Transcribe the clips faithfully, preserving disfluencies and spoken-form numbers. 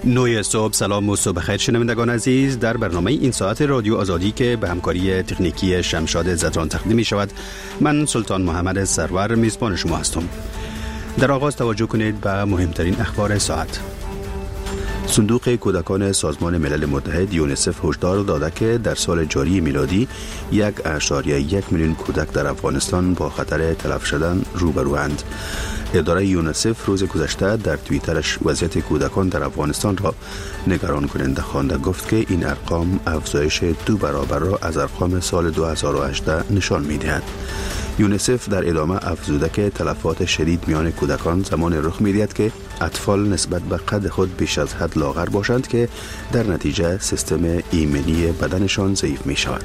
نوی صبح، سلام و صبح خیر شنوندگان عزیز. در برنامه این ساعت رادیو آزادی که به همکاری تکنیکی شمشاد زدران تقدیم می شود، من سلطان محمد سرور میزبان شما هستم. در آغاز توجه کنید به مهمترین اخبار ساعت. صندوق کودکان سازمان ملل متحد یونیسف هشدار داده که در سال جاری میلادی یک اشاریه یک میلیون کودک در افغانستان با خطر تلف شدن روبروند. اداره یونیسف روز گذشته در توییترش وضعیت کودکان در افغانستان را نگران کننده خوانده، گفت که این ارقام افزایش دو برابر را از ارقام سال دو هزار و هجده نشان می‌دهد. یونیسف در ادامه افزوده که تلفات شدید میان کودکان زمان رخ می‌دهد که اطفال نسبت به قد خود بیش از حد لاغر باشند که در نتیجه سیستم ایمنی بدنشان ضعیف می‌شود.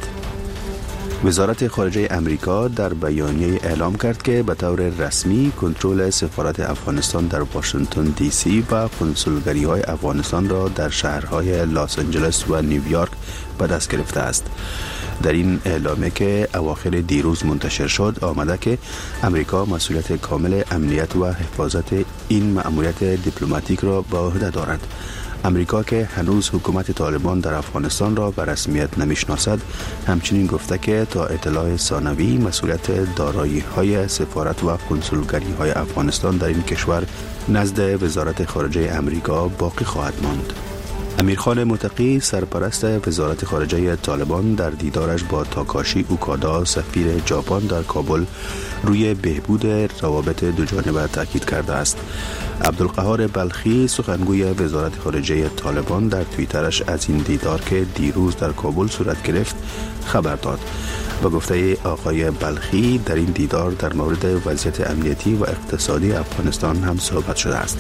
وزارت خارجه امریکا در بیانیه اعلام کرد که به طور رسمی کنترل سفارت افغانستان در واشنگتن دی سی و کنسولگری‌های افغانستان را در شهرهای لس آنجلس و نیویورک به دست گرفته است. در این اعلامیه که اواخر دیروز منتشر شد آمده که امریکا مسئولیت کامل امنیت و حفاظت این مأموریت دیپلماتیک را به عهده دارد. امریکا که هنوز حکومت طالبان در افغانستان را به رسمیت نمیشناسد، همچنین گفته که تا اطلاع ثانوی مسئولیت دارایی‌های سفارت و کنسولگری‌های افغانستان در این کشور نزد وزارت خارجه امریکا باقی خواهد ماند. امیرخان متقی سرپرست وزارت خارجه طالبان در دیدارش با تاکاشی اوکادا سفیر ژاپن در کابل روی بهبود روابط دوجانبه تاکید کرده است. عبدالقهار بلخی سخنگوی وزارت خارجه طالبان در توییترش از این دیدار که دیروز در کابل صورت گرفت خبر داد. با گفته آقای بلخی در این دیدار در مورد وضعیت امنیتی و اقتصادی افغانستان هم صحبت شده است.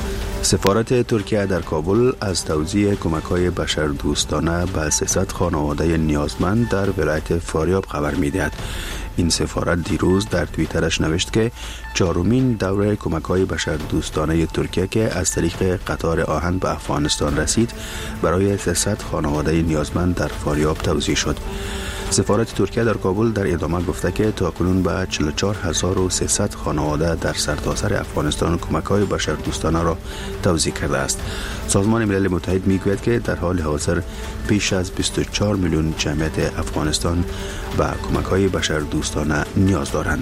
سفارت ترکیه در کابل از توزیع کمک‌های بشردوستانه به سیصد خانواده نیازمند در ولایت فاریاب خبر می‌دهد. این سفارت دیروز در توییترش نوشت که چهارمین دوره کمک‌های بشردوستانه ترکیه که از طریق قطار آهن به افغانستان رسید برای سیصد خانواده نیازمند در فاریاب توزیع شد. سفارت ترکیه در کابل در ادامه گفته که تاکنون به چهل و چهار هزار و سیصد خانواده در سرتاسر افغانستان کمک‌های بشردوستانه را توزیع کرده است. سازمان ملل متحد میگوید که در حال حاضر بیش از بیست و چهار میلیون جمعیت افغانستان به کمک‌های بشردوستانه نیاز دارند.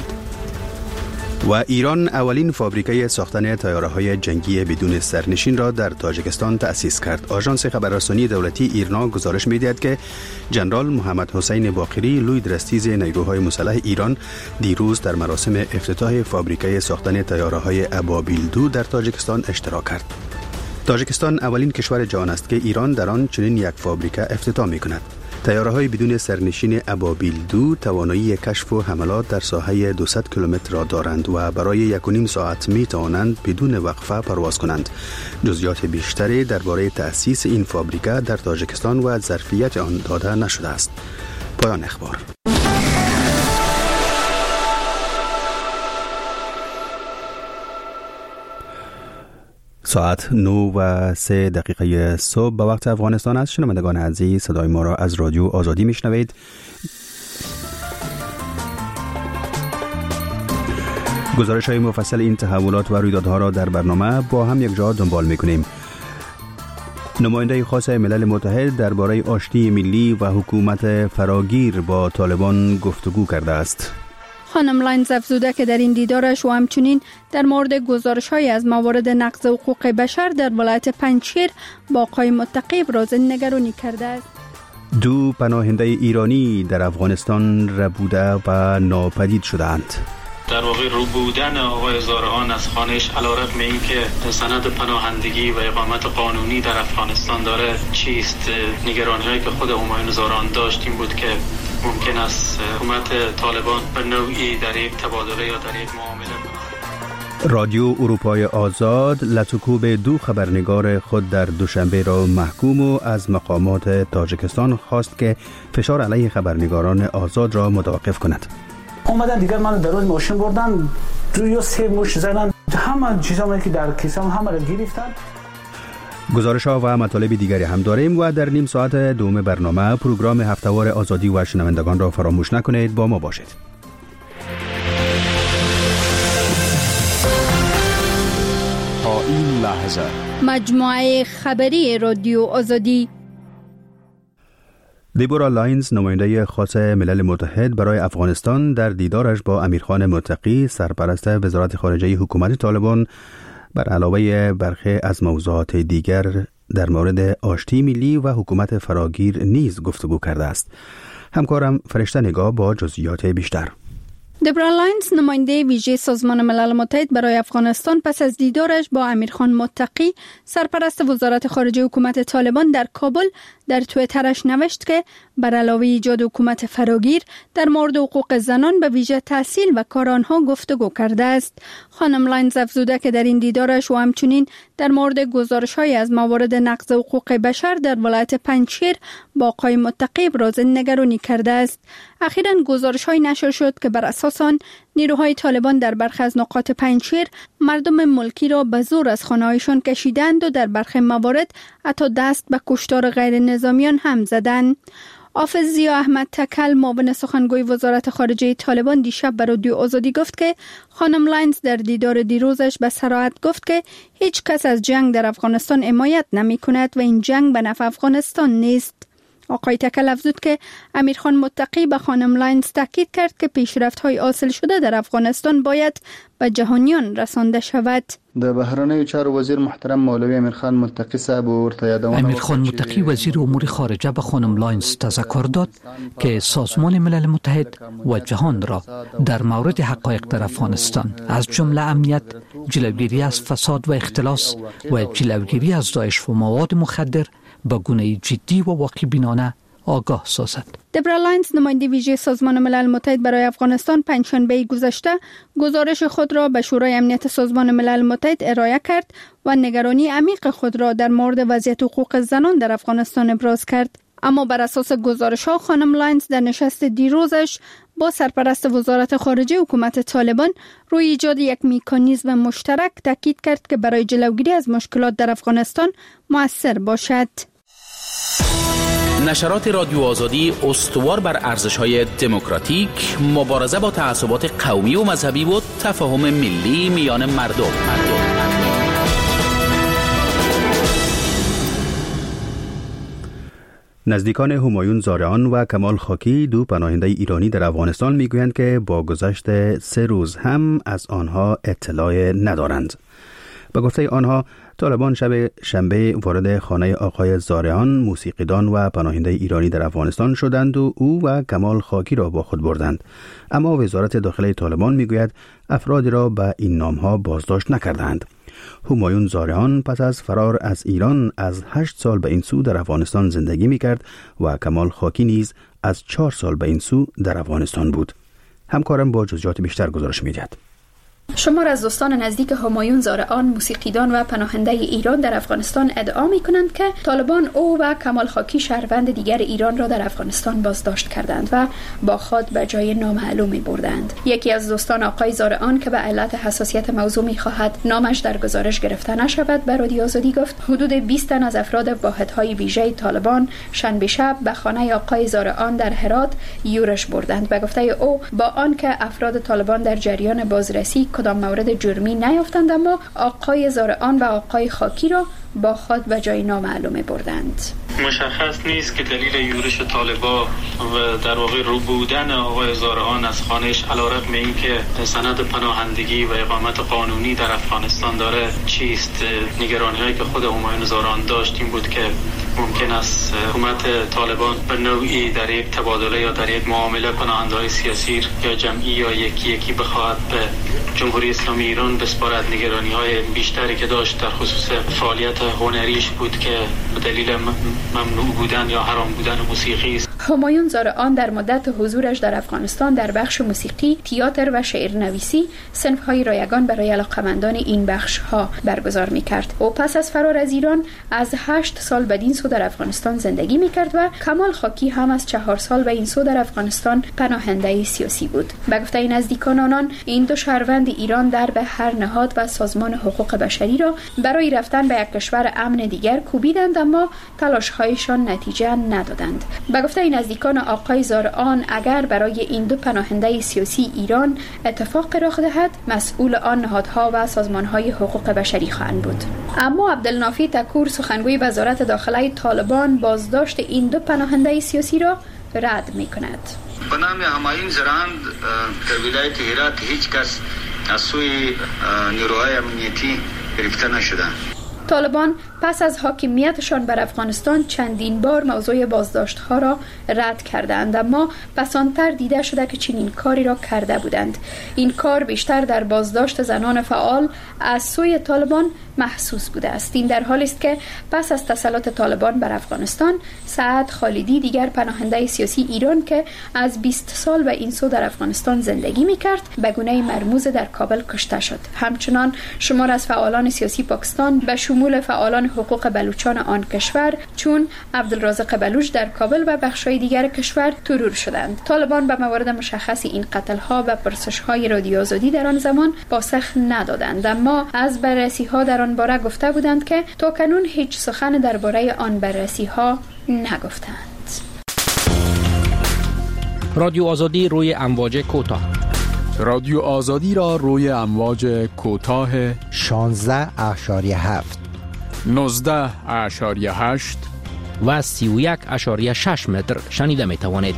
و ایران اولین فابریکه ساختن طیاره‌های جنگی بدون سرنشین را در تاجیکستان تأسیس کرد. آژانس خبررسانی دولتی ایرنا گزارش می‌دهد که جنرال محمد حسین باقری لوی درستیز نیروهای مسلح ایران دیروز در مراسم افتتاح فابریکه ساختن طیاره‌های ابابیل دو در تاجیکستان اشتراک کرد. تاجیکستان اولین کشور جهان است که ایران در آن چنین یک فابریکه افتتاح می‌کند. طیاره‌های بدون سرنشین ابابیل دو توانایی کشف و حملات در ساحه دویست کیلومتر را دارند و برای یک و نیم ساعت می توانند بدون وقفه پرواز کنند. جزئیات بیشتری درباره تأسیس این فابریکه در تاجیکستان و ظرفیت آن داده نشده است. پایان اخبار. ساعت نو و سه دقیقه صبح به وقت افغانستان است. شنوندگان عزیز، صدای ما را از رادیو آزادی میشنوید. گزارش های مفصل این تحولات و رویدادها را در برنامه با هم یک جا دنبال میکنیم. نماینده خاص ملل متحد درباره آشتی ملی و حکومت فراگیر با طالبان گفتگو کرده است. خانم لاینز افزوده که در این دیدارش و همچنین در مورد گزارش‌های از موارد نقض حقوق بشر در ولایت پنجشیر با آقای متقی ابراز نگرانی کرده است. دو پناهنده ایرانی در افغانستان ربوده و ناپدید شدند. در واقع رو بودن آقای زارعان از خانه‌اش علیرغم اینکه سند پناهندگی و اقامت قانونی در افغانستان داره چیست، نگرانی‌هایی که خود همایون زارعان داشت این بود که ممکن است حکومت طالبان به نوعی در یک تبادله یا در یک معامله. رادیو اروپای آزاد لطوکوب دو خبرنگار خود در دوشنبه را محکوم و از مقامات تاجیکستان خواست که فشار علیه خبرنگاران آزاد را متوقف کند. اومدن دیگر من در روز ماشین بردن دو یا سه مش زدن، همه چیزایی که در کیسم همه را گرفتن. گزارش ها و مطالب دیگری هم داریم و در نیم ساعت دوم برنامه پروگرام هفته‌وار آزادی و شنوندگان را فراموش نکنید. با ما باشید. این لحظه مجموعه خبری رادیو آزادی. دیبورا لاینز، نماینده خاص ملل متحد برای افغانستان، در دیدارش با امیرخان متقی، سرپرست وزارت خارجه حکومت طالبان، بر علاوه برخی از موضوعات دیگر در مورد آشتی ملی و حکومت فراگیر نیز گفتگو کرده است. همکارم فرشته نگاه با جزئیات بیشتر. دیبورا لاینز، نماینده ویژه سازمان ملل متحد برای افغانستان، پس از دیدارش با امیرخان متقی، سرپرست وزارت خارجه حکومت طالبان در کابل، در توییترش نوشت که بر علاوه ایجاد حکومت فراگیر، در مورد حقوق زنان به ویژه تحصیل و کار آنها گفتگو کرده است. خانم لاینز افزوده که در این دیدارش و همچنین در مورد گزارش‌های از موارد نقض حقوق بشر در ولایت پنجشیر با آقای متقی ابراز نگرانی کرده است. اخیراً گزارش‌های نشر شد که بر اساس آن نیروهای طالبان در برخی از نقاط پنجشیر مردم ملکی را به زور از خانه‌هایشان کشیدند و در برخی موارد حتی دست به کشتار غیر نظامیان هم زدند. حافظ ضیا احمد تکل، معاون سخنگوی وزارت خارجه طالبان، دیشب به رادیو آزادی گفت که خانم لاینز در دیدار دیروزش به صراحت گفت که هیچ کس از جنگ در افغانستان حمایت نمی کند و این جنگ به نفع افغانستان نیست. آقای تکل افزود که امیرخان متقی به خانم لاینز تاکید کرد که پیشرفت‌های حاصل شده در افغانستان باید به جهانیان رسانده شود. د بهرنیو چارو وزیر محترم مولوی امیرخان متقی صاحب ورته یادونه امیرخان متقی وزیر امور خارجه به خانم لاینز تذکر داد که سازمان ملل متحد و جهان را در مورد حقایق در افغانستان از جمله امنیت، جلوگیری از فساد و اختلاس و جلوگیری از داعش و مواد مخدر به گونه جدی و واقع بینانه آگاه سازد. دیبورا لاینز، نماینده ویژه سازمان ملل متحد برای افغانستان، پنجشنبه گذشته گزارش خود را به شورای امنیت سازمان ملل متحد ارائه کرد و نگرانی عمیق خود را در مورد وضعیت حقوق زنان در افغانستان ابراز کرد. اما بر اساس گزارش‌ها، خانم لاینز در نشست دیروزش با سرپرست وزارت خارجه حکومت طالبان روی ایجاد یک مکانیزم مشترک تاکید کرد که برای جلوگیری از مشکلات در افغانستان مؤثر باشد. نشرات رادیو آزادی استوار بر ارزش‌های دموکراتیک، مبارزه با تعصبات قومی و مذهبی و تفاهم ملی میان مردم. مردم. نزدیکان همایون زارعان و کمال خاکی، دو پناهنده ایرانی در افغانستان، میگویند که با گذشت سه روز هم از آنها اطلاع ندارند. به گفته آنها، طالبان شب شنبه وارد خانه آقای زارعان، موسیقیدان و پناهنده ایرانی در افغانستان شدند و او و کمال خاکی را با خود بردند. اما وزارت داخله طالبان میگوید افرادی را به این نامها بازداشت نکردند. همایون زارعان پس از فرار از ایران از هشت سال به این سو در افغانستان زندگی میکرد و کمال خاکی نیز از چهار سال به این سو در افغانستان بود. همکارم با جزئیات بیشتر گزارش میدهد. شمار از دوستان نزدیک همایون زارعان، موسیقیدان و پناهنده ایران در افغانستان ادعا می‌کنند که طالبان او و کمال خاکی، شهروند دیگر ایران را در افغانستان بازداشت کردند و با خود به جای نامعلومی بردند. یکی از دوستان آقای زارعان که به علت حساسیت موضوع می‌خواهد نامش در گزارش گرفته نشود، به رادیو آزادی گفت حدود بیست تن از افراد واحدهای ویژه طالبان شنبه شب به خانه آقای زارعان در هرات یورش بردند. به گفته او، با آنکه افراد طالبان در جریان بازرسی کدام مورد جرمی نیافتند، اما آقای زارعان و آقای خاکی را با خود به جای نامعلومه بردند. مشخص نیست که دلیل یورش طالبا و در واقع رو بودن آقای زارعان از خانهش علیرغم اینکه سند پناهندگی و اقامت قانونی در افغانستان داره چیست. نگرانی هایی که خود همایون زارعان داشت این بود که ممکن است حکومت طالبان به نوعی در یک تبادله یا در یک معامله پناهنده‌های سیاسی یا جمعی یا یکی یکی بخواهد به جمهوری اسلامی ایران بسپارد. نگرانی های بیشتری که داشت در خصوص فعالیت هنریش بود که به دلیل ممنوع بودن یا حرام بودن موسیقی است. همایون زارعان در مدت حضورش در افغانستان در بخش موسیقی، تئاتر و شعرنویسی صنف‌های رایگان برای علاقه‌مندان این بخش‌ها برگزار می‌کرد. او پس از فرار از ایران از هشت سال بدین سو در افغانستان زندگی می‌کرد و کمال خاکی هم از چهار سال به این سو در افغانستان پناهنده سیاسی بود. به گفته نزدیکان آنان، این دو شهروند ایران در به هر نهاد و سازمان حقوق بشری را برای رفتن به یک کشور امن دیگر کوبیدند، اما تلاش‌هایشان نتیجه ندادند. به گفته نزدیکان آقای زارعان اگر برای این دو پناهنده سیاسی ایران اتفاق رخ دهد، مسئول آن نهادها و سازمانهای حقوق بشری خواهند بود. اما عبدالنافی تکور، سخنگوی وزارت داخله طالبان، بازداشت این دو پناهنده سیاسی را رد می کند. به نام همایون زراند در ولایت هرات هیچ کس از سوی نیروهای امنیتی گرفته نشده. طالبان پس از حاکمیتشان بر افغانستان چندین بار موضوع بازداشت‌ها را رد کردند، اما پسانتر دیده شده که چنین کاری را کرده بودند. این کار بیشتر در بازداشت زنان فعال از سوی طالبان محسوس بوده است. این در حالی است که پس از تسلط طالبان بر افغانستان، سعد خالدی، دیگر پناهنده سیاسی ایران که از بیست سال به این سو در افغانستان زندگی می‌کرد، به گونه مرموز در کابل کشته شد. همچنان شمار از فعالان سیاسی پاکستان به شمول فعالان حقوق بلوچان آن کشور چون عبدالرازق بلوچ در کابل و بخش‌های دیگر کشور ترور شدند. طالبان به موارد مشخص این قتل‌ها و پرسش‌های رادیو آزادی در آن زمان پاسخ ندادند، اما از بررسی‌ها در آن باره گفته بودند که تاکنون هیچ سخن درباره آن بررسی‌ها نگفتند. رادیو آزادی روی امواج کوتاه. رادیو آزادی را روی امواج کوتاه شانزده اشاریه هفت، نوزده اشاریه هشت و سی و یک اشاریه شش متر شنیده می توانید.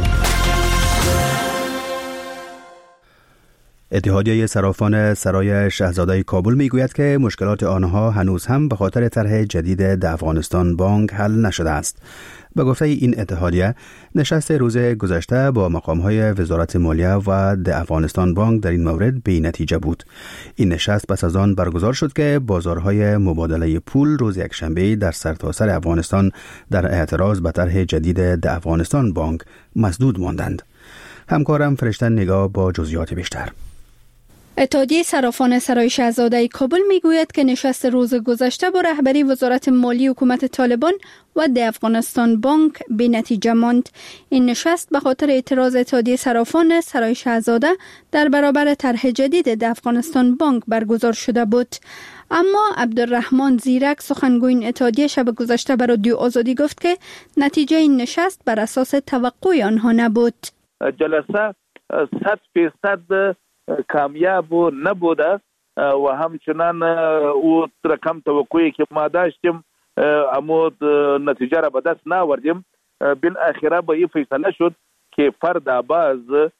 اتحادیه صرافان سرای شاهزاده کابل می گوید که مشکلات آنها هنوز هم به خاطر طرح جدید د افغانستان بانک حل نشده است. به گفته این اتحادیه، نشست روز گذشته با مقام‌های وزارت مالیه و د افغانستان بانک در این مورد بی نتیجه بود. این نشست پس از آن برگزار شد که بازارهای مبادله پول روز یکشنبه در سرتاسر افغانستان در اعتراض به طرح جدید د افغانستان بانک مسدود ماندند. همکارم فرشته نگاه با جزئیات بیشتر. اتحادیه صرافان سرای شاهزاده کابل میگوید که نشست روز گذشته با رهبری وزارت مالی حکومت طالبان و د افغانستان بانک بی نتیجه ماند. این نشست به خاطر اعتراض اتحادیه صرافان سرای شاهزاده در برابر طرح جدید د افغانستان بانک برگزار شده بود. اما عبدالرحمن زیرک، سخنگوی این اتحادیه، شب گذشته به رادیو آزادی گفت که نتیجه این نشست بر اساس توقع آنها نبود. جلسه صد فیصد کامیاب نبوده و همچنان او رقم توقعی که ما داشتیم اما نتیجه را به دست ناوردیم. بالاخره به این فیصله شد که فردا باز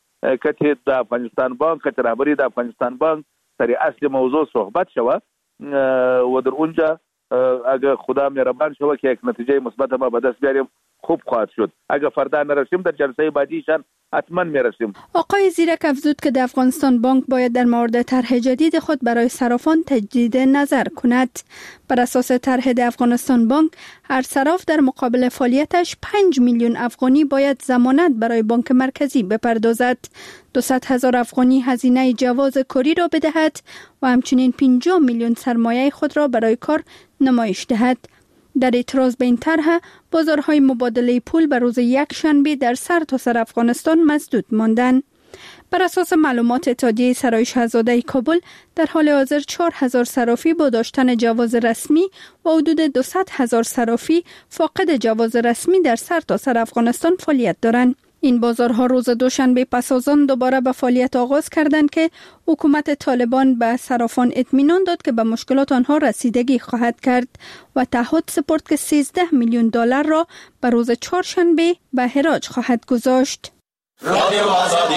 که د افغانستان بانک که رهبری د افغانستان بانک سر اصل موضوع صحبت شود و در اونجا اگر خدا مهربان شود که یک نتیجه مثبت ما به دست بیاریم خوب خواهد شد. اگر فردا نرسیم در جلسه بعدیشان حتما میرسیم. آقای زیرک افزود که د افغانستان بانک باید در مورد طرح جدید خود برای صرافان تجدید نظر کند. بر اساس طرح د افغانستان بانک، هر صراف در مقابل فعالیتش پنج میلیون افغانی باید ضمانت برای بانک مرکزی بپردازد، دویست هزار افغانی هزینه جواز کاری را بدهد و همچنین پنجاه میلیون سرمایه خود را برای کار نمایش دهد. در اعتراض به این طرح، بازارهای مبادله پول به روز یک شنبه در سرتاسر افغانستان مسدود ماندند. بر اساس معلومات اتحادیه سرای شاهزاده کابل، در حال حاضر چهار هزار صرافی با داشتن جواز رسمی و حدود دویست هزار صرافی فاقد جواز رسمی در سرتاسر افغانستان فعالیت دارند. این بازارها روز دوشنبه پس از آن دوباره به فعالیت آغاز کردند که حکومت طالبان به صرافان اطمینان داد که به مشکلات آنها رسیدگی خواهد کرد و تعهد سپرد که سیزده میلیون دلار را به روز چهارشنبه به حراج خواهد گذاشت. رادیو آزادی.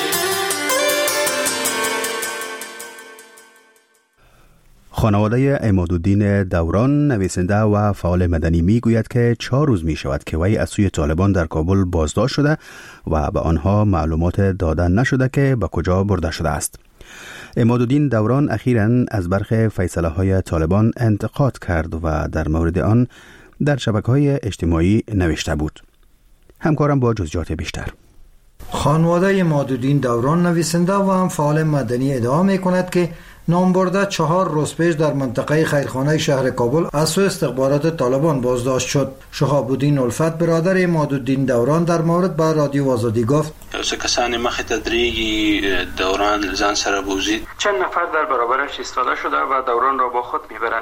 خانواده عمادالدین دوران، نویسنده و فعال مدنی، می گوید که چهار روز می شود که وی از سوی طالبان در کابل بازداشت شده و به آنها معلومات داده نشده که به کجا برده شده است. عمادالدین دوران اخیراً از برخی فیصله های طالبان انتقاد کرد و در مورد آن در شبکه‌های اجتماعی نوشته بود. همکارم با جزئیات بیشتر. خانواده عمادالدین دوران، نویسنده و هم فعال مدنی، ادعا می کند که نامبرده چهار روز پیش در منطقه خیرخانه شهر کابل از سوی استخبارات طالبان بازداشت شد. شهاب الدین الفت، برادر عمادالدین دوران، در مورد با رادیو آزادی گفت: اوسه کسانی مخ تدریجی دوران زن سره بوزید. چند نفر در برابرش ایستاده شده و دوران را با خود میبرند.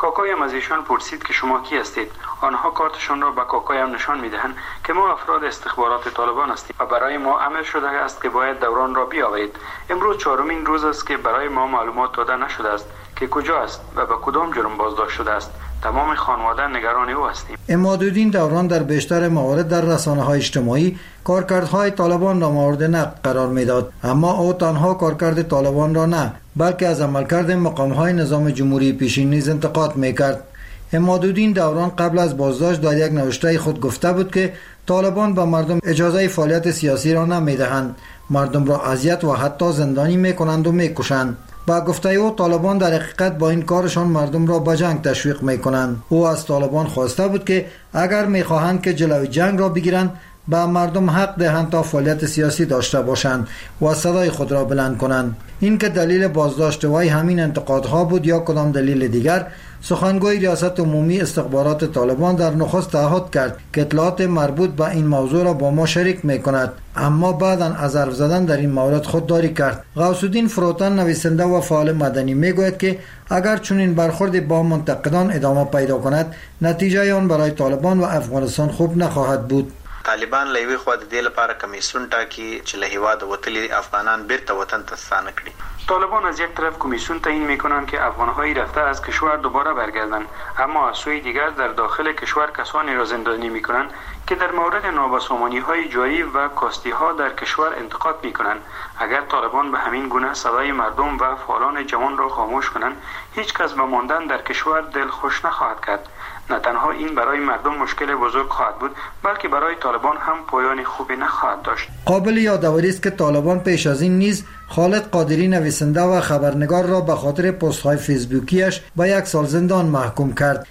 کاکایم از ایشان پرسید که شما کی هستید. آنها کارتشان را به کاکایم نشان میدهند که ما افراد استخبارات طالبان هستیم و برای ما امر شده است که باید دوران را بیاورید. امروز چهارمین روز است که برای ما معلومات داده نشده است که کجا است و به کدام جرم بازداشت شده است. تمام خانواده نگران او هستیم. عمادالدین دوران در بیشتر موارد در رسانه‌های اجتماعی کارکردهای طالبان را مورد نقد قرار میداد، اما او تنها کارکرد طالبان را نه بلکه از عملکرد مقام‌های نظام جمهوری پیشین نیز انتقاد میکرد. عمادالدین دوران قبل از بازداشت در یک نوشته خود گفته بود که طالبان به مردم اجازه فعالیت سیاسی را نمیدهند، مردم را اذیت و حتی زندانی میکنند و میکشند. با گفته او طالبان در حقیقت با این کارشان مردم را به جنگ تشویق میکنند. او از طالبان خواسته بود که اگر میخواهند که جلوی جنگ را بگیرند به مردم حق دهند تا فعالیت سیاسی داشته باشند و صدای خود را بلند کنند. این که دلیل بازداشت وی همین انتقادها بود یا کدام دلیل دیگر، سخنگوی ریاست عمومی استخبارات طالبان در نخست تعهد کرد که اطلاعات مربوط به این موضوع را با ما شریک میکند، اما بعداً از حرف زدن در این مورد خودداری کرد. غوث‌الدین فروتن نویسنده و فعال مدنی میگوید که اگر چنین برخورد با منتقدان ادامه پیدا کند، نتیجه آن برای طالبان و افغانستان خوب نخواهد بود. طالبان له یوې خوا د دې لپاره کمیسیون ټاکي چې له هیواده وتلي افغانان بیرته وطن ته ستانه کړي. طالبان از یک طرف کمیسیون تعیین میکنند که افغانهایی رفته از کشور دوباره برگردند، اما از سوی دیگر در داخل کشور کسانی را زندانی میکنند که در مورد نابسامانی های جاری و کاستی ها در کشور انتقاد میکنند. اگر طالبان به همین گونه صدای مردم و فعالان جوان را خاموش کنند، هیچ کس به ماندن در کشور دل خوش نخواهد کرد. نه تنها این برای مردم مشکل بزرگ خواهد بود، بلکه برای طالبان هم پایان خوبی نخواهد داشت. قابل یادآوری است که طالبان پیش از این نیز خالد قادری نویسنده و خبرنگار را به خاطر پست‌های فیسبوکیش به یک سال زندان محکوم کرد.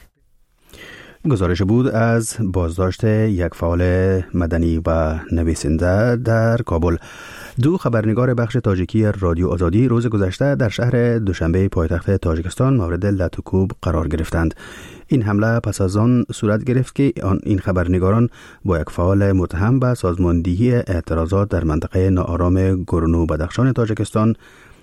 گزارش بود از بازداشت یک فعال مدنی و نویسنده در کابل. دو خبرنگار بخش تاجیکی رادیو آزادی روز گذشته در شهر دوشنبه پایتخت تاجیکستان مورد لط و کوب قرار گرفتند. این حمله پس از آن صورت گرفت که این خبرنگاران با یک فعال متهم به سازماندهی اعتراضات در منطقه ناآرام گورنو بدخشان تاجیکستان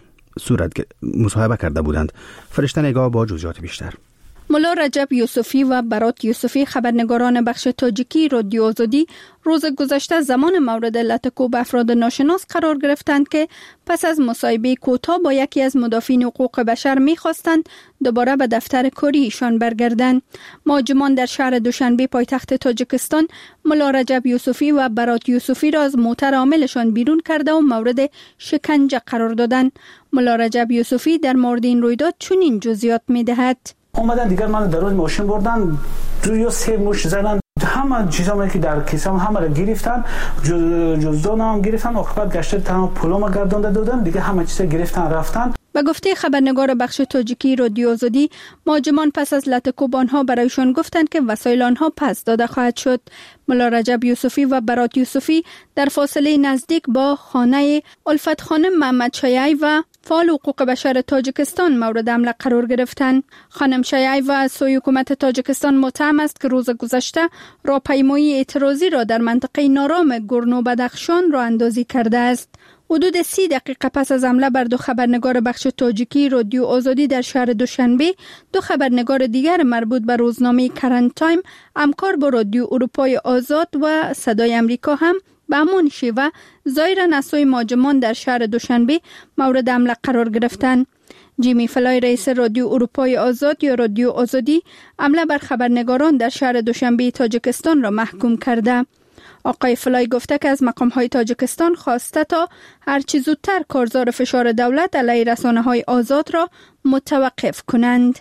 صورت مصاحبه کرده بودند. فرشته نگاه با جزئیات بیشتر. ملا رجب یوسفی و برات یوسفی خبرنگاران بخش تاجیکی رادیو آزادی روز گذشته زمان مورد لط و کوب افراد ناشناس قرار گرفتند که پس از مصاحبه کوتاه با یکی از مدافعین حقوق بشر می‌خواستند دوباره به دفتر کاری ایشان برگردند. مهاجمان در شهر دوشنبه پایتخت تاجیکستان ملا رجب یوسفی و برات یوسفی را از موتر عاملشان بیرون کرده و مورد شکنجه قرار دادند. ملا رجب یوسفی در مورد این رویداد چنین جزئیات می‌دهد: اومدن دیگر من در روز ماشین بردن، دو یا سه مش زدن، همه چیزایی که در کیسم همه را گرفتن، جزدان هم گرفتن، آخر گشته تمام پولم گردانده دادن، دیگه همه چیز گرفتن رفتن. به گفته خبرنگار بخش تاجیکی رادیو آزادی، مهاجمان پس از لط و کوب آنها برایشان گفتند که وسایل آنها پس داده خواهد شد. ملا رجب یوسفی و برات یوسفی در فاصله نزدیک با خانه الفت خانم محمد شیعی و فعال حقوق بشر تاجیکستان مورد حمله قرار گرفتند. خانم شیعی و سوی حکومت تاجیکستان متهم است که روز گذشته راهپیمایی اعتراضی را در منطقه نارام گورنو بدخشان راه اندازی کرده است. حدود سی دقیقه پس از حمله بر دو خبرنگار بخش تاجیکی رادیو آزادی در شهر دوشنبه، دو خبرنگار دیگر مربوط به روزنامه کرنت تایم، همکار با رادیو اروپای آزاد و صدای امریکا هم به همان شیوه ظاهراً از سوی مهاجمان در شهر دوشنبه مورد حمله قرار گرفتند. جیمی فلای رئیس رادیو اروپای آزاد یا رادیو آزادی حمله بر خبرنگاران در شهر دوشنبه تاجیکستان را محکوم کرده. آقای فلای گفته که از مقام‌های تاجیکستان خواسته تا هرچی زودتر کارزار فشار دولت علیه رسانه‌های آزاد را متوقف کنند.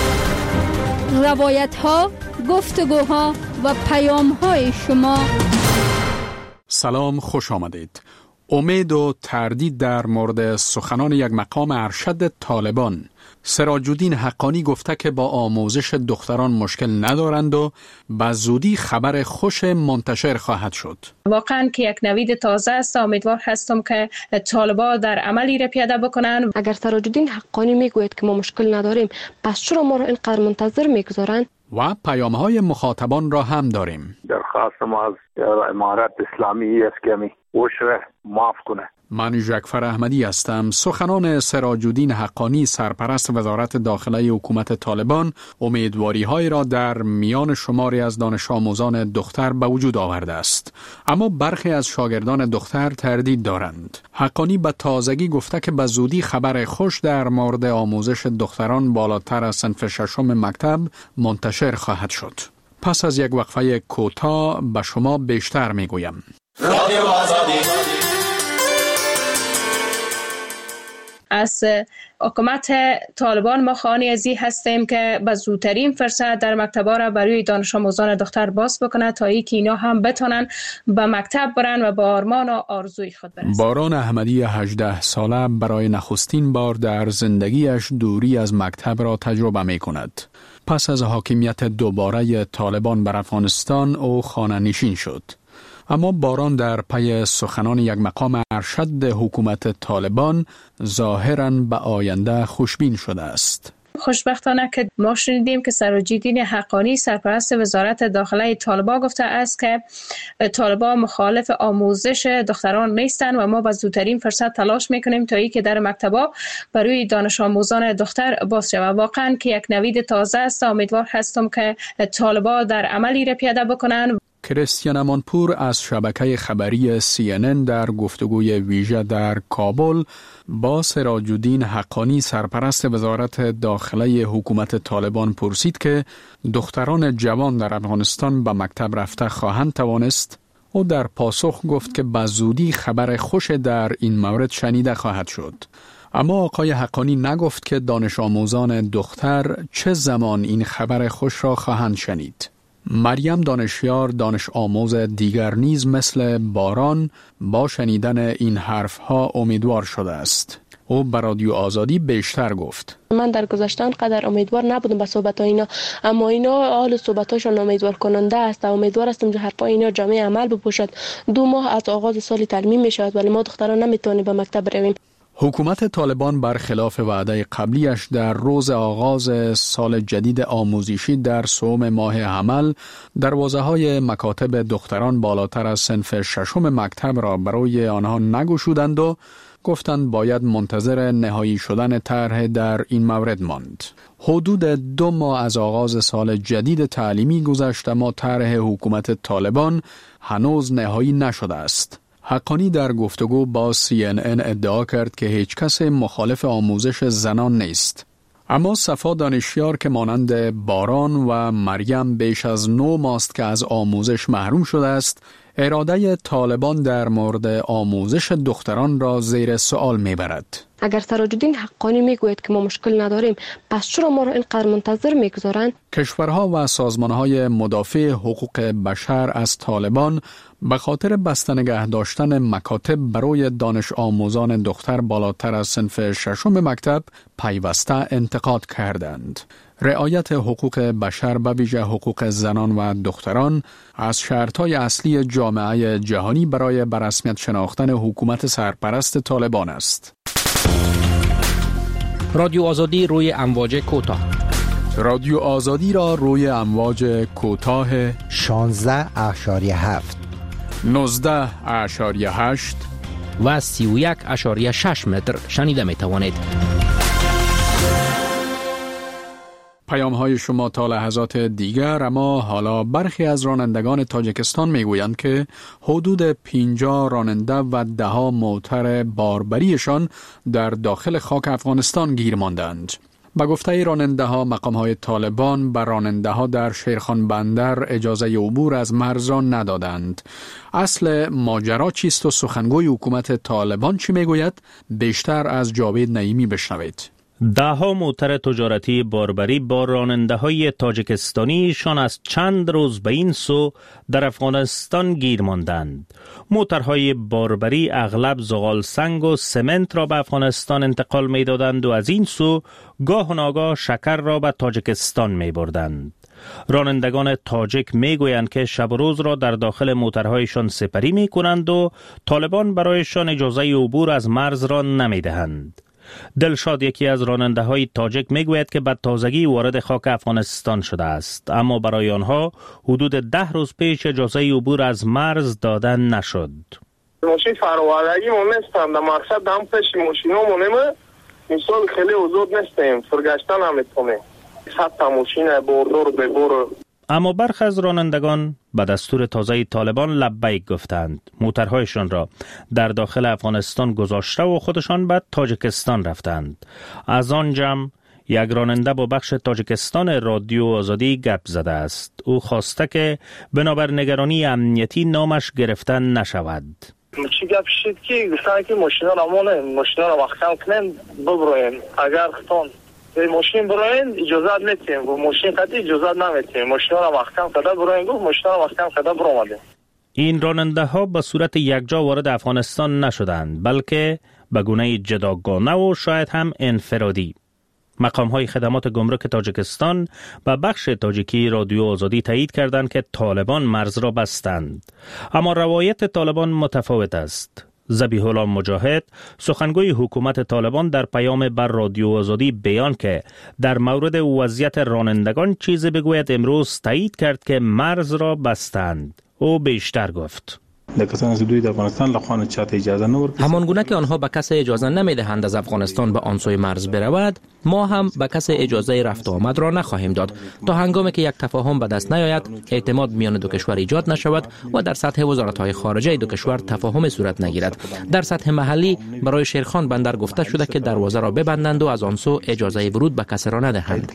روایت‌ها، گفتگوها و پیام‌های شما. سلام، خوش آمدید. امید و تردید در مورد سخنان یک مقام ارشد طالبان سراج الدین حقانی گفته که با آموزش دختران مشکل ندارند و به زودی خبر خوش منتشر خواهد شد. واقعا که یک نوید تازه است. امیدوار هستم که طالبان در عملی را پیاده بکنند. اگر سراج الدین حقانی میگوید که ما مشکل نداریم، پس چرا ما را اینقدر منتظر میگذارند؟ و پیام‌های مخاطبان را هم داریم. درخواست ما از امارت اسلامی است که می اوش معاف کنه. من جعفر احمدی هستم. سخنان سراج الدین حقانی سرپرست وزارت داخله حکومت طالبان امیدواری های را در میان شماری از دانش آموزان دختر به وجود آورده است، اما برخی از شاگردان دختر تردید دارند. حقانی به تازگی گفته که به زودی خبر خوش در مورد آموزش دختران بالاتر از صنف ششم مکتب منتشر خواهد شد. پس از یک وقفه کوتاه به شما بیشتر میگویم. رادیو آزادی. از حکومت طالبان ما خواهان ازی هستیم که به زودترین فرصت در مکتب‌ها را برای دانش آموزان دختر باز بکنه تا اینکه اینا هم بتونن به مکتب برن و با آرمان و آرزوی خود برسن. باران احمدی هجده ساله برای نخستین بار در زندگیش دوری از مکتب را تجربه می کند. پس از حاکمیت دوباره طالبان بر افغانستان او خانه نشین شد. اما باران در پی سخنان یک مقام ارشد حکومت طالبان ظاهراً به آینده خوشبین شده است. خوشبختانه که ما شنیدیم که سراج الدین حقانی سرپرست وزارت داخله طالبان گفته است که طالبان مخالف آموزش دختران نیستند و ما با زودترین فرصت تلاش میکنیم تا اینکه در مکتب‌ها برای دانش آموزان دختر باز شود. واقعاً که یک نوید تازه است. امیدوار هستم که طالبان در عملی را پیاده بکنند. کریستیان امانپور از شبکه خبری سی ان ان در گفتگوی ویژه در کابل با سراج الدین حقانی سرپرست وزارت داخله حکومت طالبان پرسید که دختران جوان در افغانستان به مکتب رفته خواهند توانست. او در پاسخ گفت که به زودی خبر خوش در این مورد شنیده خواهد شد. اما آقای حقانی نگفت که دانش آموزان دختر چه زمان این خبر خوش را خواهند شنید. مریم دانشیار دانش آموز دیگر نیز مثل باران با شنیدن این حرفها امیدوار شده است. او بر رادیو آزادی بیشتر گفت. من در گذشته انقدر امیدوار نبودم به صحبت اینا، اما اینا حال صحبتاشون امیدوار کننده است. امیدوار هستم که حرفای اینا جامعه عمل بپوشد. دو ماه از آغاز سال تعلیمی می شود ولی ما دختران نمیتونیم به مکتب برویم. حکومت طالبان برخلاف وعده قبلیش در روز آغاز سال جدید آموزشی در سوم ماه حمل دروازه‌های مکاتب دختران بالاتر از صنف ششم مکتب را برای آنها نگشودند و گفتند باید منتظر نهایی شدن طرح در این مورد ماند. حدود دو ماه از آغاز سال جدید تعلیمی گذشت اما طرح حکومت طالبان هنوز نهایی نشده است. حقانی در گفتگو با سی ان ان ادعا کرد که هیچ کس مخالف آموزش زنان نیست. اما صفا دانشیار که مانند باران و مریم بیش از نو ماست که از آموزش محروم شده است، اراده طالبان در مورد آموزش دختران را زیر سوال میبرد. اگر سراج الدین حقانی میگوید که ما مشکل نداریم، پس چرا ما را اینقدر منتظر میگذارند؟ کشورها و سازمانهای مدافع حقوق بشر از طالبان به خاطر بسته نگه داشتن مکاتب برای دانش آموزان دختر بالاتر از صنف ششم مکتب پیوسته انتقاد کردند. رعایت حقوق بشر به ویژه حقوق زنان و دختران از شرطهای اصلی جامعه جهانی برای به رسمیت شناختن حکومت سرپرست طالبان است. رادیو آزادی روی امواج کوتاه. رادیو آزادی را روی امواج کوتاه شانزده اشاریه هفت، نوزده اشاریه هشت و سی و یک اشاریه شش متر شنیده می توانید. پیام های شما تا لحظات دیگر. اما حالا برخی از رانندگان تاجیکستان میگویند که حدود پنجاه راننده و ده ها موتر باربریشان در داخل خاک افغانستان گیر ماندند. به گفته راننده ها مقام های طالبان بر راننده ها در شیرخان بندر اجازه عبور از مرز را ندادند. اصل ماجرا چیست و سخنگوی حکومت طالبان چی میگوید؟ بیشتر از جاوید نعیمی بشنوید. ده ها موتر تجارتی باربری با راننده های تاجیکستانیشان از چند روز به این سو در افغانستان گیر ماندند. موترهای باربری اغلب زغال سنگ و سمنت را به افغانستان انتقال می دادند و از این سو گاه و ناگاه شکر را به تاجیکستان می بردند. رانندگان تاجیک می گویند که شب و روز را در داخل موترهایشان سپری می کنند و طالبان برایشان اجازه عبور از مرز را نمی دهند. دلشاد یکی از راننده های تاجیک می گوید که به تازگی وارد خاک افغانستان شده است، اما برای آنها حدود ده روز پیش اجازه عبور از مرز دادن نشد. ماشین فراوردگی ما نیستم، در مقصد هم پیش ماشین ها مونیم مثال خیلی وزود نیستیم، فرگشتن هم میتونیم حتی ماشین بردور ببور. اما برخی از رانندگان به دستور تازه طالبان لبیک گفتند. موترهایشان را در داخل افغانستان گذاشته و خودشان به تاجیکستان رفتند. از آن جمع یک راننده با بخش تاجیکستان رادیو آزادی گپ زده است. او خواسته که بنابر نگرانی امنیتی نامش گرفته نشود. چی گپ شد که گفتن که ماشینا را مونه ماشینا را وقت کم کنیم ببرویم، اگر خطان ماشین براین اجازه نمیتیم و ماشین قطعی اجازه نمیتیم، ماشینا را وقت کم کده براین گفت ماشینا را وقت کم کده برآمدیم. این راننده ها به صورت یکجا وارد افغانستان نشدند، بلکه به گونه جداگانه و شاید هم انفرادی. مقام های خدمات گمرک تاجیکستان به بخش تاجیکی رادیو آزادی تایید کردند که طالبان مرز را بستند، اما روایت طالبان متفاوت است. ذبیح الله مجاهد سخنگوی حکومت طالبان در پیام بر رادیو آزادی بیان که در مورد وضعیت رانندگان چیزی بگوید امروز تایید کرد که مرز را بستند. او بیشتر گفت: همان گونه که آنها به کسی اجازه نمیدهند از افغانستان به آن سوی مرز برود، ما هم به کسی اجازه رفت و آمد را نخواهیم داد تا هنگامی که یک تفاهم به دست نیاید، اعتماد میان دو کشور ایجاد نشود و در سطح وزارت‌های خارجه دو کشور تفاهم صورت نگیرد. در سطح محلی برای شیرخان بندر گفته شده که دروازه را ببندند و از آن سو اجازه ورود به کسی را ندهند.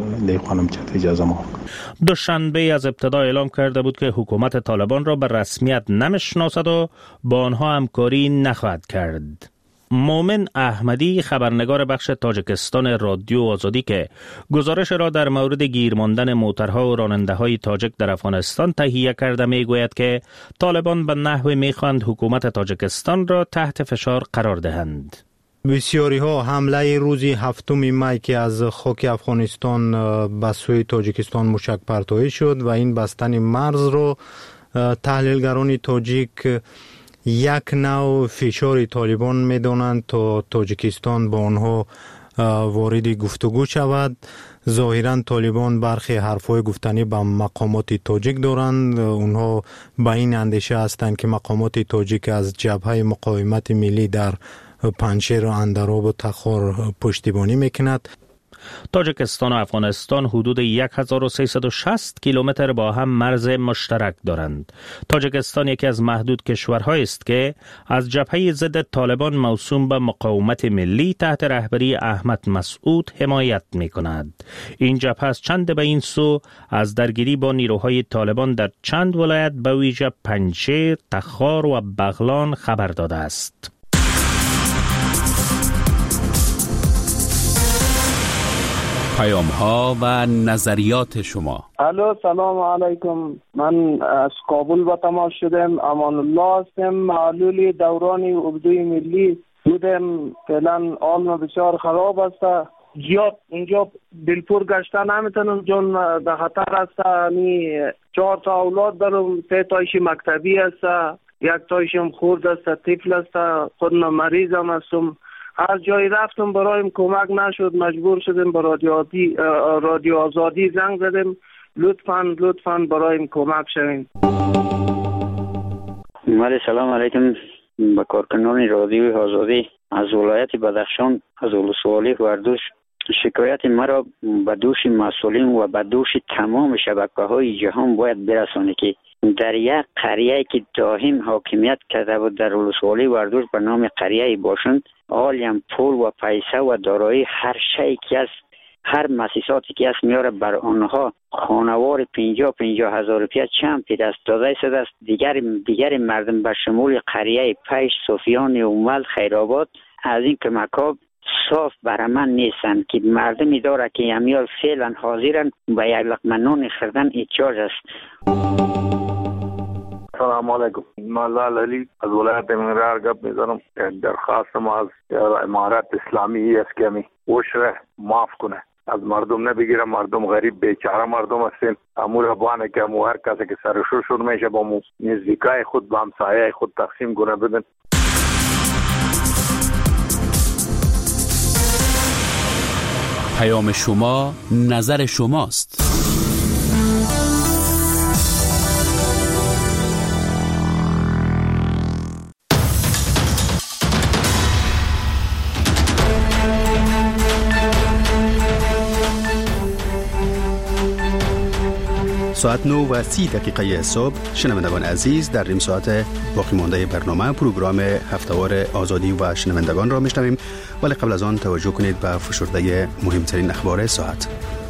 دوشنبه از ابتدا اعلام کرده بود که حکومت طالبان را به رسمیت نمیشناسد و با آنها همکاری نخواهد کرد. مومن احمدی خبرنگار بخش تاجیکستان رادیو آزادی که گزارش را در مورد گیر ماندن موترها و راننده های تاجیک در افغانستان تهیه کرده می گوید که طالبان به نحوی می خواهند حکومت تاجیکستان را تحت فشار قرار دهند. بسیاری ها حمله روزی هفتم می که از خاک افغانستان به سوی تاجیکستان موشک پرتابی شد و این بستن مرز رو تحلیلگران تاجیک یک نوع فشار طالبان می دانند تا تاجیکستان با آنها وارد گفتگو شود. ظاهرا طالبان برخی حرفای گفتنی به مقامات تاجیک دارند. اونها به این اندیشه هستند که مقامات تاجیک از جبهه مقاومت ملی در پنجشیر و اندراب و تخار پشتیبانی میکند. تاجیکستان و افغانستان حدود هزار و سیصد و شصت کیلومتر با هم مرز مشترک دارند. تاجیکستان یکی از محدود کشورهایی است که از جبهه ضد طالبان موسوم به مقاومت ملی تحت رهبری احمد مسعود حمایت می کند. این جبهه از چند به این سو از درگیری با نیروهای طالبان در چند ولایت به ویژه پنجشیر، تخار و بغلان خبر داده است. پیام ها و نظریات شما. الو، سلام علیکم. من از کابل با تماس شدم. امان الله هستم. معلول دوران اردوی ملی بودم. فعلا حال بسیار خراب است. زیاد اونجا دلپور گشته نمیتونم چون در خطر است. یعنی چهار تا اولاد دارم. سه تایش مکتبی است، یک تایشم خورد است، طفل است. خودم مریضم هستم. هر جایی رفتم برایم کمک نشد. مجبور شدم به رادیو آزادی رادیو آزادی زنگ زدم. لطفاً لطفاً برایم کمک شوین. مالی سلام علیکم به کارکنان رادیو آزادی از ولایت بدخشان از ولسوالی وردوش. شکایت مرا به دوش مسئولین و به دوش تمام شبکه‌های جهان باید برسانه که در یک قریه که دائم حاکمیت کرده بود در ولسوالی وردوش به نام قریه باشند، عالم پول و پیسه و دارایی هر شیء که است، هر مؤسساتی که است میاره بر آنها خانوار پنجاه پنجاه هزار روپیه چند پی دست داده شده است. دیگر دیگر مردم به شمول قریه پیش، صوفیان، اومل، خیرآباد از این کمک‌ها صاف برامن نیستند که مردمی داره که امیال فعلا حاضرن به یک لقمه نان خوردن احتیاج است. سلام علیکم. مالال علی از ولایت منرار گپ میزنم. درخواست ما از امارت اسلامی است که می وشره معاف کنه، از مردم نبگیره. مردم غریب بیچاره مردم هستیم. امور بانه که امو هر کسی که سرشور شور میشه با مو نزدیکای خود با همسایه خود تقسیم کنه بدن. پیام شما نظر شماست. ساعت نه و سی دقیقه صبح شنوندگان عزیز، در نیم ساعت باقی مانده برنامه پروگرام هفتهوار آزادی و شنوندگان را میشنویم، ولی قبل از آن توجه کنید به فشرده مهمترین اخبار ساعت.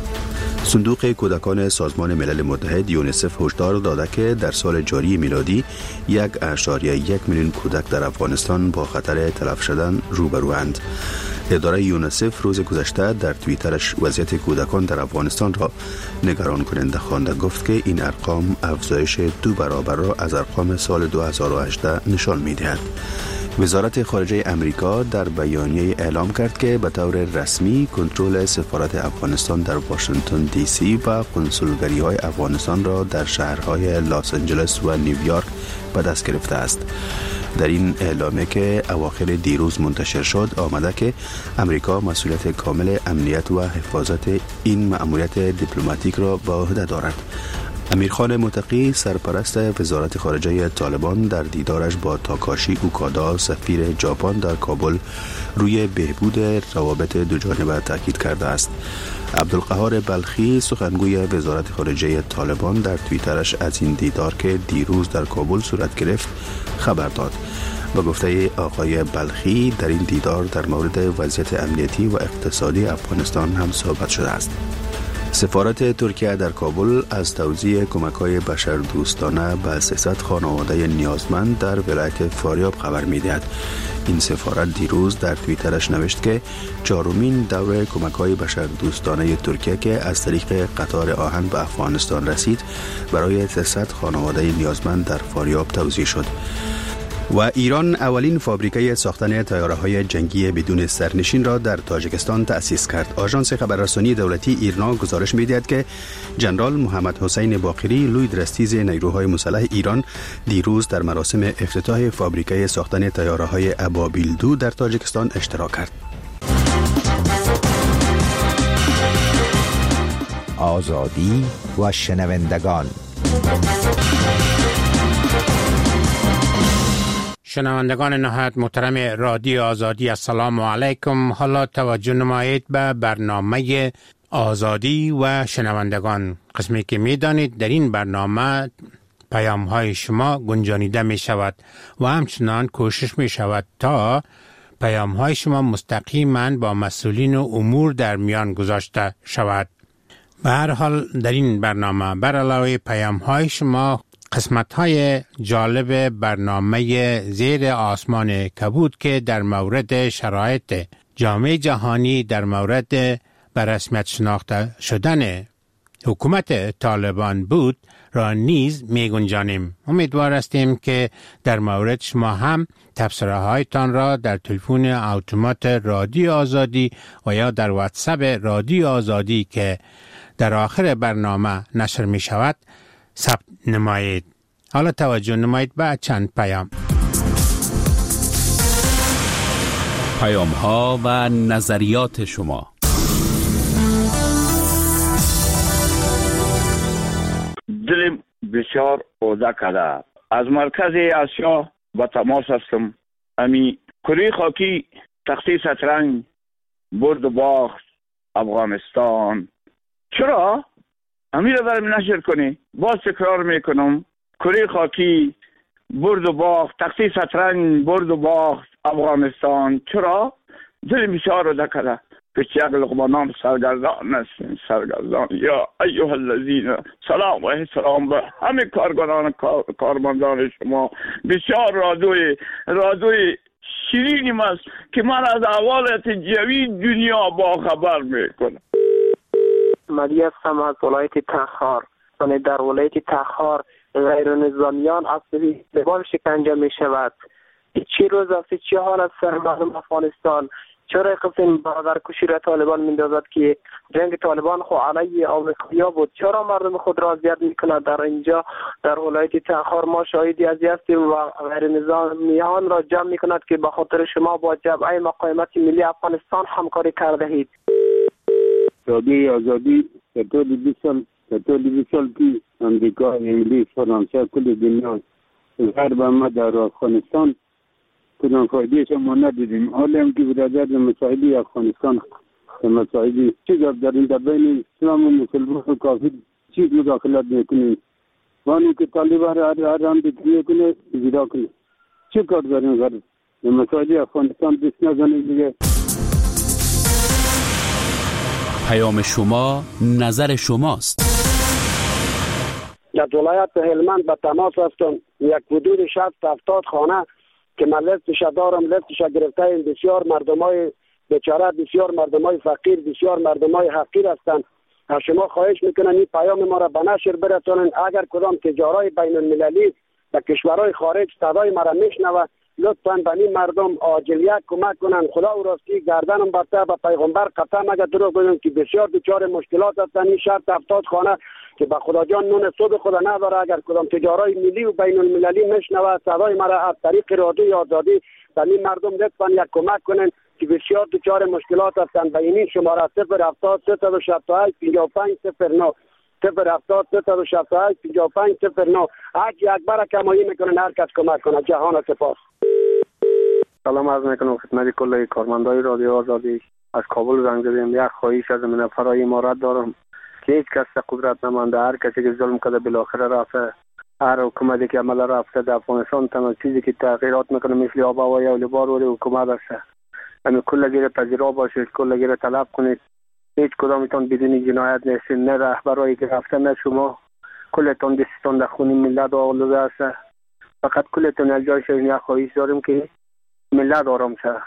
صندوق کودکان سازمان ملل متحد یونیسف هشدار داده که در سال جاری میلادی یک اشاریه یک میلیون کودک در افغانستان با خطر تلف شدن روبروند. اداره یونیسف روز گذشته در توییترش وضعیت کودکان در افغانستان را نگران کننده خوانده، گفت که این ارقام افزایش دو برابر را از ارقام سال دو هزار و هجده نشان می‌دهد. وزارت خارجه امریکا در بیانیه اعلام کرد که به طور رسمی کنترل سفارت افغانستان در واشنگتن دی سی و کنسولگری‌های افغانستان را در شهرهای لس آنجلس و نیویورک به دست گرفته است. در این اعلامیه که اواخر دیروز منتشر شد آمده که امریکا مسئولیت کامل امنیت و حفاظت این مأموریت دیپلماتیک را به عهده دارد. امیرخان متقی سرپرست وزارت خارجه طالبان در دیدارش با تاکاشی اوکادا سفیر ژاپن در کابل روی بهبود روابط دوجانبه تاکید کرده است. عبدالقهار بلخی سخنگوی وزارت خارجه طالبان در توییترش از این دیدار که دیروز در کابل صورت گرفت خبر داد. با گفته آقای بلخی در این دیدار در مورد وضعیت امنیتی و اقتصادی افغانستان هم صحبت شده است. سفارت ترکیه در کابل از توزیع کمک‌های بشردوستانه به سیصد خانواده نیازمند در ولایت فاریاب خبر می‌دهد. این سفارت دیروز در توییترش نوشت که چهارمین دور کمک‌های بشردوستانه ترکیه که از طریق قطار آهن به افغانستان رسید برای سیصد خانواده نیازمند در فاریاب توزیع شد. و ایران اولین فابریکه ساختن طیاره‌های جنگی بدون سرنشین را در تاجیکستان تأسیس کرد. آژانس خبررسانی دولتی ایرنا گزارش می‌دهد که جنرال محمد حسین باقری لوی درستیز نیروهای مسلح ایران دیروز در مراسم افتتاح فابریکه ساختن طیاره‌های ابابیل دو در تاجیکستان اشتراک کرد. آزادی و شنوندگان. شنوندگان نهایت محترم رادیو آزادی، السلام علیکم. حالا توجه نمایید به برنامه آزادی و شنوندگان، قسمی که می دانید در این برنامه پیام های شما گنجانیده می شود و همچنان کوشش می شود تا پیام های شما مستقیما با مسئولین و امور در میان گذاشته شود. به هر حال در این برنامه بر علاوه پیام های شما قسمت های جالب برنامه زیر آسمان کبود که در مورد شرایط جامعه جهانی در مورد به رسمیت شناخته شدن حکومت طالبان بود را نیز می گنجانیم. امیدوار هستیم که در مورد شما هم تبصره هایتان را در تلفن اتومات رادیو آزادی و یا در واتساپ رادیو آزادی که در آخر برنامه نشر می شود ثبت نمایید. حالا توجه نمایید به چند پیام. پیام ها و نظریات شما. دلم بسیار اوده کده. از مرکز آسیا با تماس هستم. امی کره خاکی تختی شطرنج برد و باخت افغانستان. چرا؟ امیر دارم نشر کنی. باز تکرار میکنم. کره خاکی برد و باخت تختی شطرنج برد و باخت افغانستان. چرا؟ دل بسیار رو دکده. پیچ یک لقمانان سرگردان هستیم. سرگردان یا ایوه الذین سلام و احترام به همه کارگران کارمندان شما. بسیار رادوی رادوی شیرینیم است که من از احوالات جوی دنیا با خبر میکنم. مدی هستم از ولایت تخار. من در ولایت تخار غیر نظامیان اصلی دبال شکنجه می شود. چی روز است چی حال است سر مردم افغانستان؟ چرا قسم برادر کشی را طالبان میندازد که جنگ طالبان خو علیه آمریکا بود؟ چرا مردم خود را اذیت میکند؟ در اینجا در ولایت تخار ما شاهدی از هستیم و غیر نظامیان را جمع میکند که به خاطر شما با جبهه مقاومت ملی افغانستان همکاری کرده اید. رادیوی آزادی در طول بیست سال در طول بیست سال که امریکا، انگلیس، فرانسه، کل دنیا غرب ما در افغانستان کدام فایدهش ما ندیدیم. حالا هم که برادر در مسائل افغانستان در مسائل چیز در این در بین اسلام و مسلمان و کافر چیز مداخلت میکنیم. وانی که طالبان را هر هم دیگه کنه زیرا کنه چه کار داریم غرب در مسائل افغانستان دست نزنیم دیگه. پیام شما نظر شماست. در ولایت هلمند به تماس هستم. یک حدود شصت هفتاد خانه که من لستش دارم، لستش گرفته، بسیار مردمای بیچاره، بسیار مردمای فقیر، بسیار مردمای حقیر هستند. از شما خواهش میکنم این پیام ما را به نشر برسانید. اگر کدام تجارای بین المللی و کشورهای خارج صدای ما را میشنوه، لطفاً به این مردم عاجلیت کمک کنن. خدا و راستی گردنم برته به پیغمبر قسم اگر دروغ بگم که بسیار دچار مشکلات هستند. این شصت هفتاد خانه که به خدا جان نون صبح خدا نداره، اگر کدام تجارای ملی و بین المللی میشنوه صدای ما را از طریق رادیوی آزادی به این مردم لطفاً یک کمک کنن که بسیار دچار مشکلات هستند. به این شماره صفر هفتاد سه صد و شصت و هشت پنجاه و پنج صفر نه صفر هفتاد سه صد و شصت و هشت پنجاه و پنج صفر نه حج اکبر کمایی میکنن. هر کس کمک کنه. جهان سپاس. سلام عرض میکنم خدمت کل کارمندای رادیو آزادی. از کابل زنگ زدیم. یک خواهش از من فرای امارات دارم که هیچ کس قدرت نمانده. هر کسی که ظلم کرده بالاخره رفته. هر حکومتی که عمل رفته در افغانستان تنها چیزی که تغییرات میکنه مثل آب و هوا یا لیبار و حکومت است. همین کل گیر پذیرا باشید، کل گیر طلب کنید. هیچ کدامتون بدون جنایت نیستید، نه رهبرایی که رفته نه شما. کلتون دستتون در خون ملت آلوده است. فقط کلتون از جای شدین یک خواهش داریم که ملت آرام شد.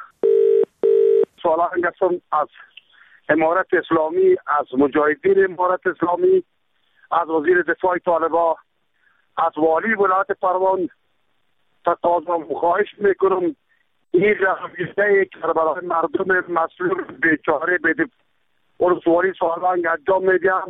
سوالان هستم از امارت اسلامی، از مجاهدین امارت اسلامی، از وزیر دفاع طالبان، از والی ولایت پروان تقاضا و خواهش میکنم این رهبری که برای مردم مسلول بیچاره بده ورسواری سوالان انجام میدم.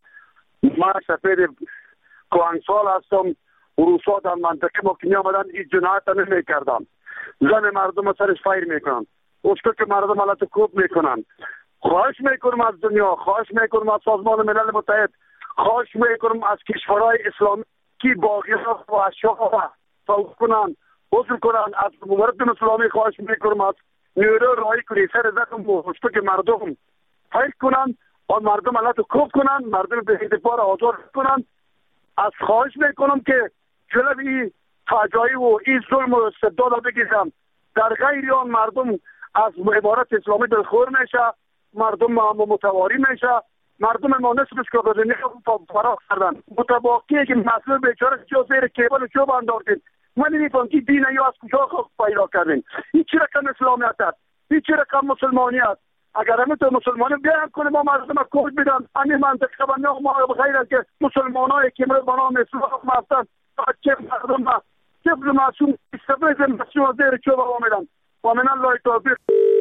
من سفیر کوانسال هستم. روسا در منطقه ما که می آمدن این جنایت نمی کردن. زن مردم سرش فایر میکنن. اوشکا که مردم علت کوب میکنن. خواهش میکنم از دنیا، خواهش میکنم از سازمان ملل متحد، خواهش میکنم از کشورهای اسلامی که باقیات و اشیاء توقف کنن، حضور کنن. از مردم اسلامی خواهش میکنم از نیرو رای کنی سر زدم و اوشکا که مردم فایر کنن و مردم علت کوب کنن، مردم به دفاع آزار کنن. از خواهش میکنم که جلوی این فجایع و این ظلم و استبداد بگیرم. در غیر آن مردم از عبارت اسلامی دلخور میشه، مردم ما متواری میشه، مردم ما نصفش که به دنیا فرار کردن. متباقیه که مسئول بیچاره چه زیر کیبل چوب انداختین. من نمیفهم که دین یا از کجا خود پیدا کردین. این چه رقم اسلامیت است؟ این چه رقم مسلمانیت؟ اگر همه تو مسلمانی بیان کنه ما مردم کود بدن همین منطقه بنده ما بخیر است که مسلمان های که امروز به نام اسلام هستند چه مردم ما طفل معصوم استفاده مسئول زیر چوب آمیدن و من الله توفیق.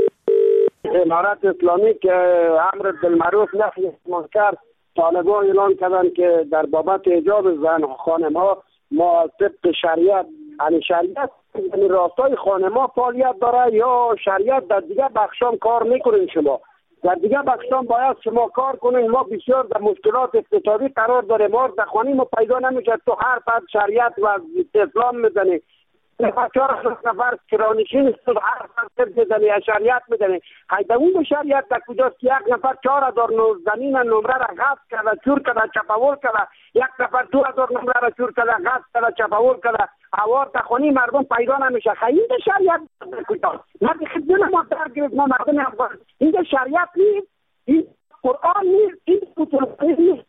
امارت اسلامی که امر بالمعروف نهی منکر طالبان اعلان کردن که در بابت حجاب زن خانم ها ما طبق شریعت، یعنی شریعت یعنی راستای خانم ها فعالیت داره یا شریعت در دیگه بخشام کار میکنین؟ شما در دیگه بخشام باید شما کار کنین. ما بسیار در مشکلات اقتصادی قرار داره. ما در خانه ما پیدا نمیشه. تو هر فرد شریعت و اسلام میزنی. چهار نفر کرانشین است هر فرد میزنی شریعت میزنی. حیدون شریعت در کجاست که یک نفر چهار هزار زمین نمره را غصب کرده، چور کرده، چپاول کرده. یک نفر دو هزار نمره را چور کرده، غصب کرده، چپاول کرده. هوار در خانه مردم پیدا نمیشه. خیلی شریعت در کجاست؟ ما دیگه دل ما در گرفت. ما مردم افغان این شریعت نیست، این قرآن نیست، این اصول نیست.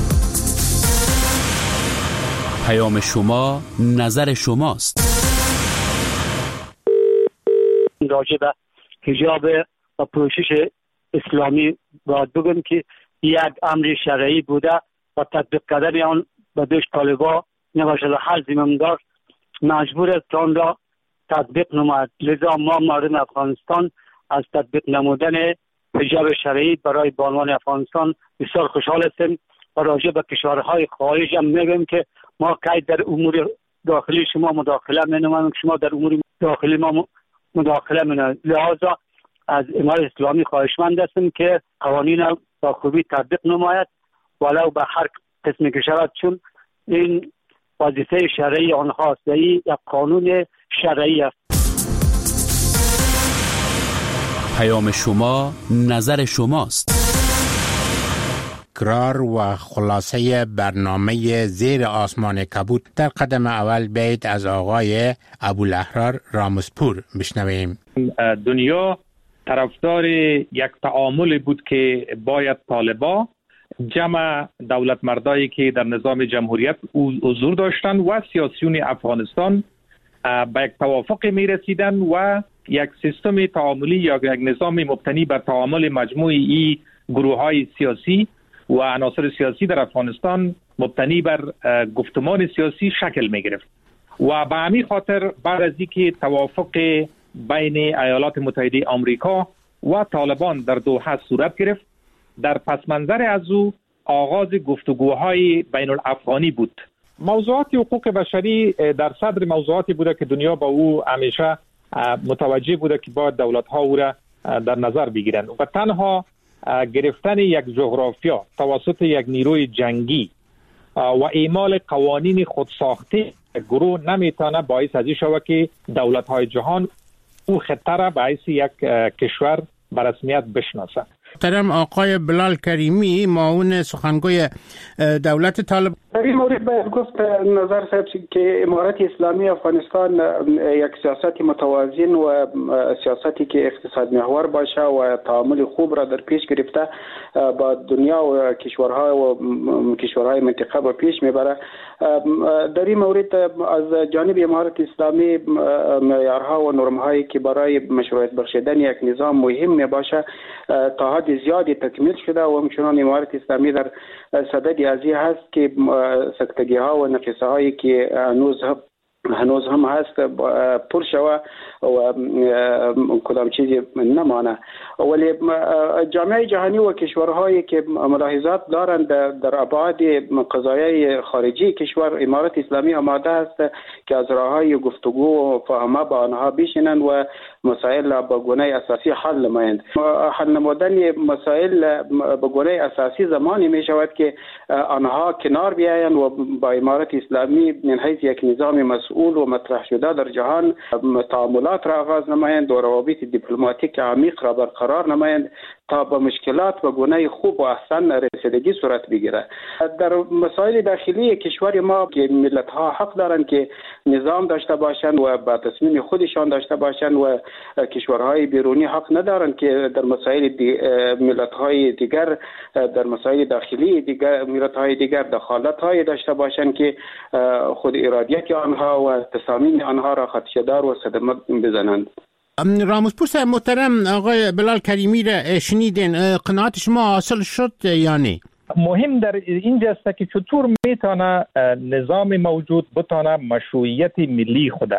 پیام شما نظر شماست. راجع به حجاب و پوشش اسلامی باید بگم که یک امر شرعی بوده و تطبیق کردن آن به دوش طالبان نباشد. هر زمامدار مجبور است آن را تطبیق نماید. لذا ما مردم افغانستان از تطبیق نمودن حجاب شرعی برای بانوان افغانستان بسیار خوشحال هستیم و راجع به کشورهای خارج هم میگم که ما که در امور داخلی شما مداخله مینماییم، شما در امور داخلی ما مداخله مینماییم. لذا از امارت اسلامی خواهشمند هستیم که قوانین تا خوبی تطبیق نماید ولو به هر قسم کشورات، چون این وظیفه شرعی آنهاست و این یک قانون شرعی است. پیام شما نظر شماست. تکرار و خلاصه برنامه زیر آسمان کبود در قدم اول بیت از آقای ابوالاحرار رامسپور بشنویم. دنیا طرفدار یک تعامل بود که باید طالبان جمع دولت مردایی که در نظام جمهوریت حضور داشتن و سیاسیون افغانستان به یک توافق می رسیدن و یک سیستم تعاملی یا یک نظام مبتنی بر تعامل مجموعی ای گروه های سیاسی و عناصر سیاسی در افغانستان مبتنی بر گفتمان سیاسی شکل می گرفت و به همین خاطر بعد از اینکه توافق بین ایالات متحده آمریکا و طالبان در دوحه صورت گرفت، در پس منظر از او آغاز گفتگوهای بین الافغانی بود. موضوعات حقوق بشری در صدر موضوعاتی بوده که دنیا با او همیشه متوجه بوده که باید دولت‌ها او را در نظر بگیرند و تنها گرفتن یک جغرافیا توسط یک نیروی جنگی و اعمال قوانین خودساخته گروه نمیتونه باعث ازی شود که دولت‌های جهان او خطه را باعث یک کشور به رسمیت بشناسند. محترم آقای بلال کریمی، معاون سخنگوی دولت طالب، در این مورد باید گفت نظر صاحب که امارت اسلامی افغانستان یک سیاست متوازن و سیاستی که اقتصاد محور باشه و تعامل خوب را در پیش گرفته با دنیا و کشورهای و کشورهای منطقه با پیش میبره. در این مورد از جانب امارت اسلامی معیارها و نرم‌هایی که برای مشروعیت بخشیدن یک نظام مهم میباشه تا حد زیادی تکمیل شده و همچنان امارت اسلامی در صدد ازی هست که سکتگی ها و نقصه هایی که هنوز هنوز هم هست پر شوه و کدام چیزی نمانه. ولی جامعه جهانی و کشورهایی که ملاحظات دارند در ابعاد قضایای خارجی کشور، امارت اسلامی آماده است که از راههای گفتگو و فهمه با آنها بشینند و مسائل به گونه اساسی حل نمایند. حل نمودن مسائل به گونه اساسی زمانی می شود که آنها کنار بیایند و با امارت اسلامی من حیث یک نظام مسئول و مطرح شده در جهان تعاملات را آغاز نمایند و روابط دیپلماتیک عمیق را برقرار نمایند تا به مشکلات به گونه خوب و احسن رسیدگی صورت بگیره. در مسائل داخلی کشور ما که ملت ها حق دارند که نظام داشته باشند و با تصمیم خودشان داشته باشند و کشورهای بیرونی حق ندارند که در مسائل دی ملت های دیگر در مسائل داخلی دیگر ملت های دیگر دخالت های داشته باشند که خود ارادیت آنها و تصامیم آنها را خدشه‌دار و صدمه بزنند. رامسپور صاحب محترم، آقای بلال کریمی را شنیدین، قناعت شما حاصل شد یا نه؟ مهم در اینجاست که چطور میتونه نظام موجود بتونه مشروعیت ملی خود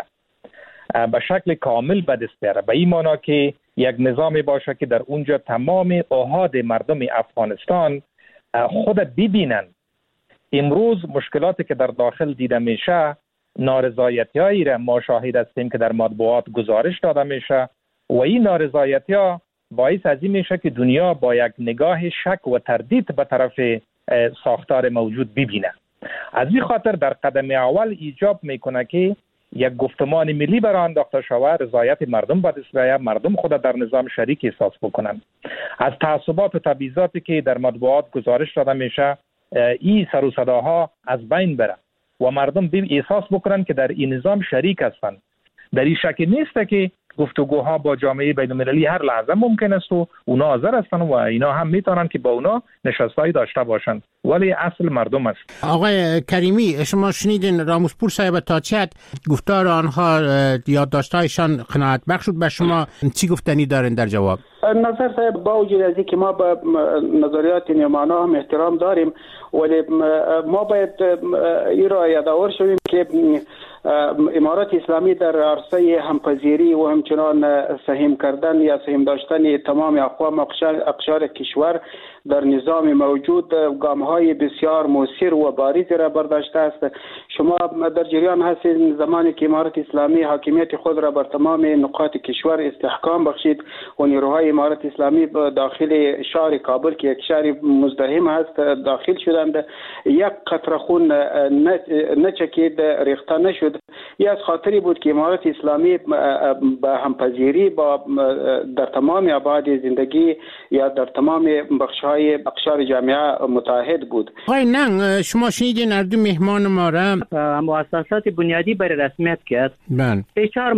به شکل کامل به دست بیاره، به این معنا که یک نظامی باشه که در اونجا تمام احاد مردم افغانستان خود ببینن. امروز مشکلاتی که در داخل دیده میشه، نارضایتی‌هایی را ما شاهد هستیم که در مطبوعات گزارش داده میشه و این نارضایتی‌ها باعث از این میشه که دنیا با یک نگاه شک و تردید به طرف ساختار موجود ببینه. از این خاطر در قدم اول ایجاب میکنه که یک گفتمان ملی برای انداخته شود، رضایت مردم به دست بیاید، مردم خود در نظام شریک احساس بکنن. از تعصبات و تبعیضاتی که در مطبوعات گزارش داده میشه این سر و صداها از بین بره و مردم بیم احساس بکنن که در این نظام شریک هستند. در این شک نیست که گفتگوها با جامعه بین‌المللی هر لحظه ممکن است و اونا حاضر هستند و اینا هم میتونن که با اونا نشستایی داشته باشند، ولی اصل مردم است. آقای کریمی، شما شنیدین رامسپور صاحب تا چه حد گفتار آنها یادداشت‌هایشان قناعت بخش شد؟ به شما چی گفتنی دارین در جواب؟ نظر صاحب با وجود از اینکه ما به نظریات نیمانا هم احترام داریم، ولی ما باید این را یادآور شویم که امارات اسلامی در عرصه همپذیری و همچنان سهم کردن یا سهم داشتن تمام اقوام اقشار کشور در نظام موجود گام‌های بسیار موثر و بارزی را برداشته است. شما در جریان هستید زمانی که امارت اسلامی حاکمیت خود را بر تمام نقاط کشور استحکام بخشید و نیروهای امارت اسلامی داخل شهر کابل که یک شهر مزدحم است داخل شدند، یک قطره خون نچکید، ریخته نشد. یا از خاطری بود که امارت اسلامی با همپذیری با در تمام ابعاد زندگی یا در تمام بخش‌های اقشار جامعه متحد بود. آقای ننگ، شما شنیدین اردو مهمان ما را مؤسسات بنیادی برای رسمیت کرد. بله. سه چهار